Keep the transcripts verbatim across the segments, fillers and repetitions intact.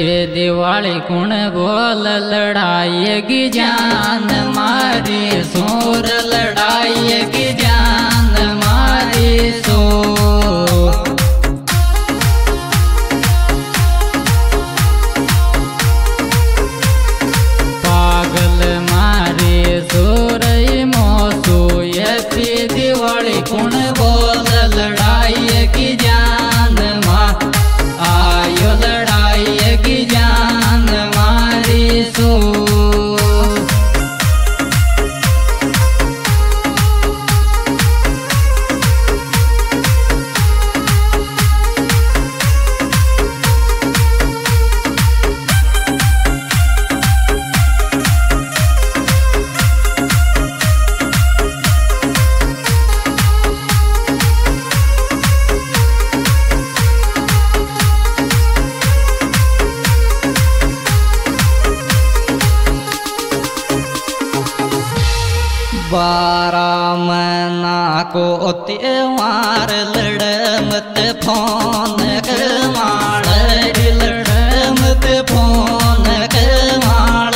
दिवाली कुण बोल लड़ाई की जान मारी सोर लड़ाई की जान मारी सो पागल मारी सोरई मोसू यथी दिवाली कुण बोल लड़ाई की जान मा आयो लड़ाई की जान मारी सो बारह महीना को त्योहार लड़ मत फोन कमाड़ लड़ मत फोन कमाड़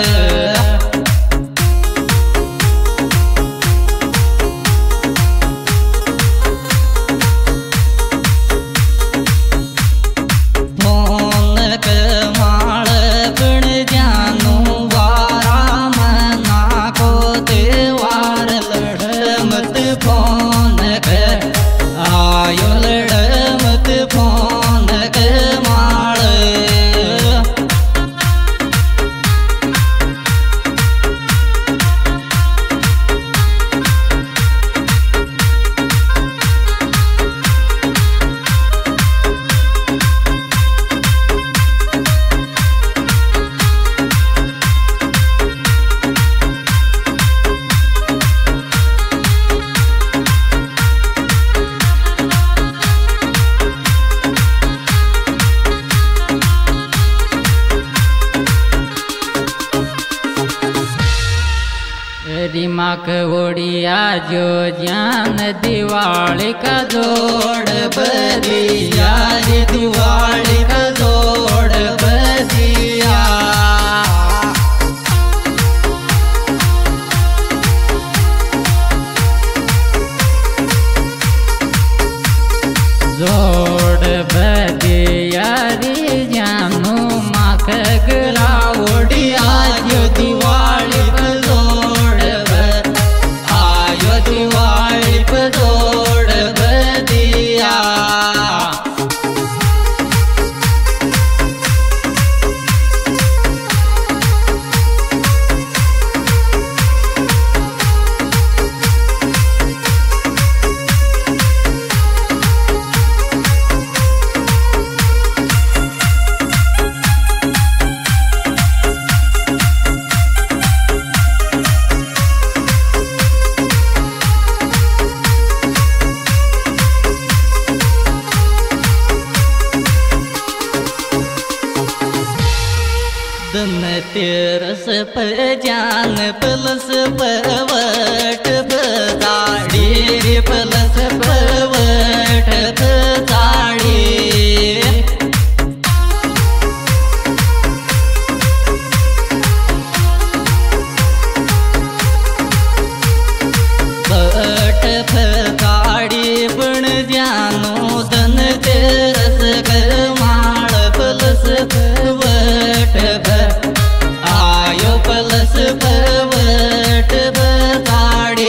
फोन कमाड़ बिन जानू बारह महीना को त्योहार मत फोन कर आयो लड़ मत फोन कर माड़ दिमाग ओडिया जो जान दिवाली का जोड़ बदिया दिवाली का जोड़ बदिया जोड़ बदिया रे जानू माख गला ओडिया जो दिवाली का दिवाली पर जोड़ बदिया दम तेरस पर जान प्लस परवट बताड़ी प्लस परवट बताड़ी बट फताड़ी बन जानो दन तेरस कर माड़ प्लस परवट आयो प्लस परवट बताड़ी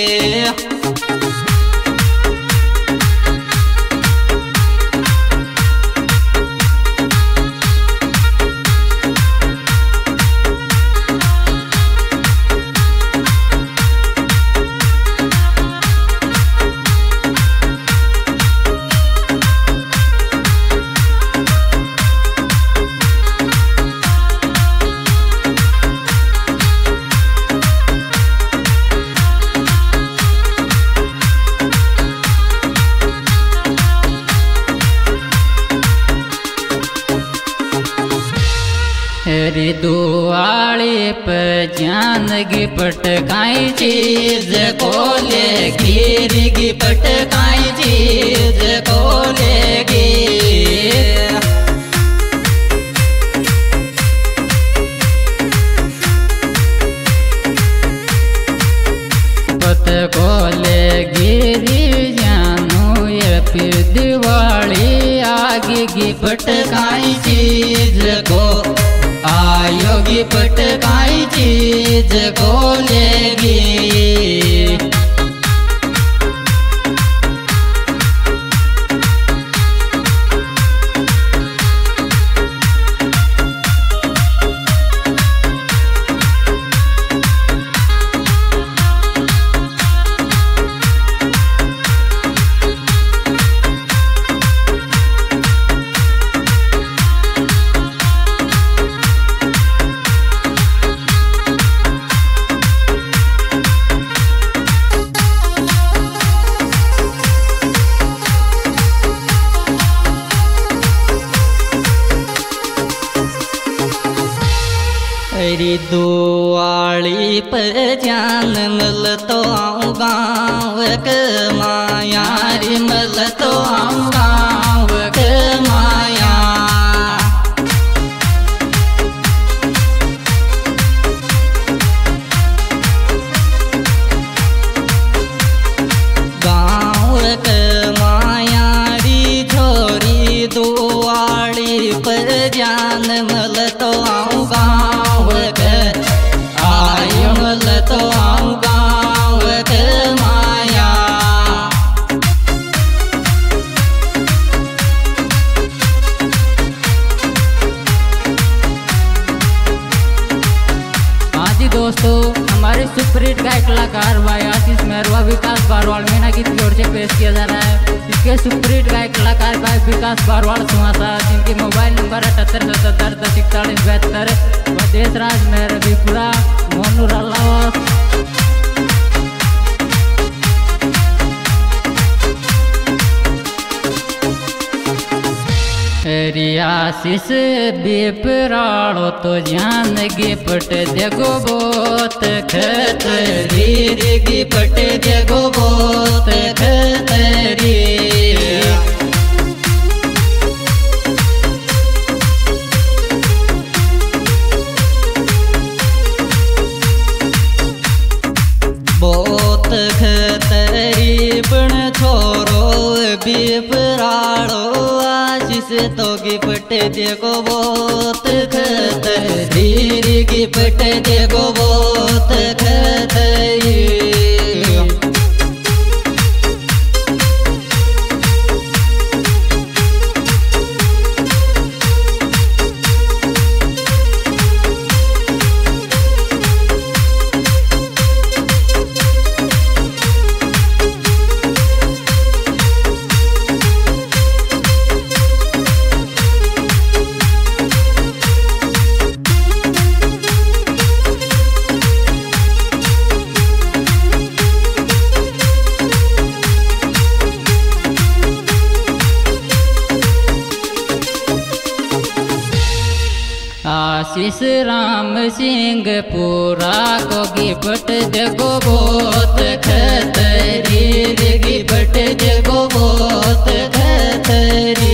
रे दुआली पर जान गिपट काई चीज कोले गिर गिपट काई चीज कोले गिर जको ले गिरी जानू ये फिर दिवाली आगे की पटकाई चीज को आयोगी पटकाई चीज को लेगी। तेरी दुआली पर जान मिल तो आऊँ गाँव के माया रे मिल तो आऊँ गाँव के माया। गाँव के माया री छोरी दुआली पर जान मिल तो आऊँ गाँव तो आऊँ गाँव के माया। हाँ जी दोस्तों, हमारे सुपरहिट गायक कलाकार भाई आशीष मेहरवा विकास बारवाल मीना गीत की ओर से पेश किया जा रहा है। इसके सुपरहिट गायक कलाकार भाई विकास बारवाल सुहासा, जिनके मोबाइल नंबर अठहत्तर सतहत्तर दस इकतालीस बहत्तर व देशराज मेहर रविपुरा मोनूर अल्लाह। आशीष बेपराड़ो तो जान गे पट देगो बोत खतरी गे पट देगो बोत खतरी। बोत खतरी बन छोरो बेपराड़ो से तो गिफ्ट देखो बहुत खतरी गिफ्ट देखो बहुत खतरी। आशीष राम सिंह पूरा को गिफ्ट देगो बहुत खतरी गिफ्ट देगो बहुत खतरी।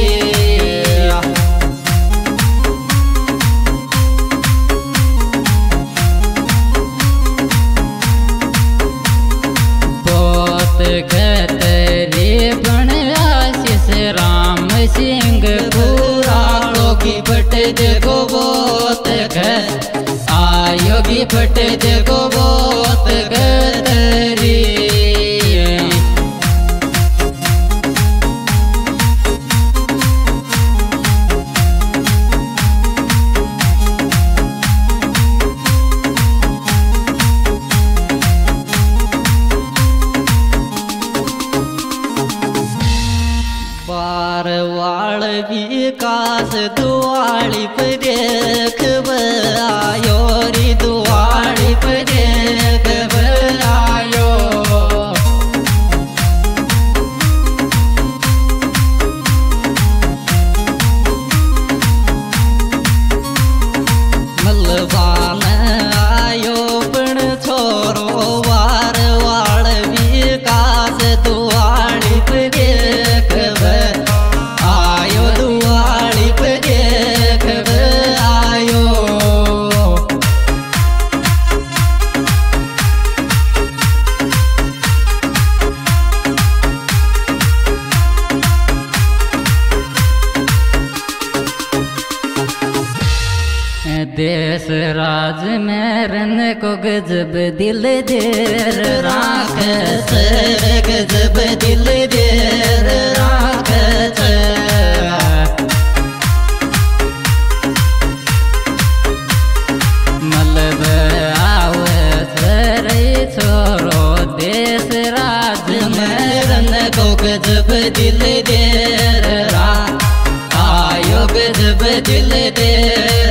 बहुत खतरी बन आशीष राम सिंह पूरा को गिफ्ट देगो बहुत आयो गिफ्ट देखो बहुत खतरी। बारवाल विकास दुआली पर देख आयो री दुआली पर देख आयो। मलबान आयो पण छोरो बारवाल विकास दुआली पर देख आयो दुआली पर देख आयो। देश राज में रन को गजब दिल देर राख गजब दिल देर राख मलब आवे सरे छोरो देश राज में रन को गजब दिल देर रा आयो गजब दिल देर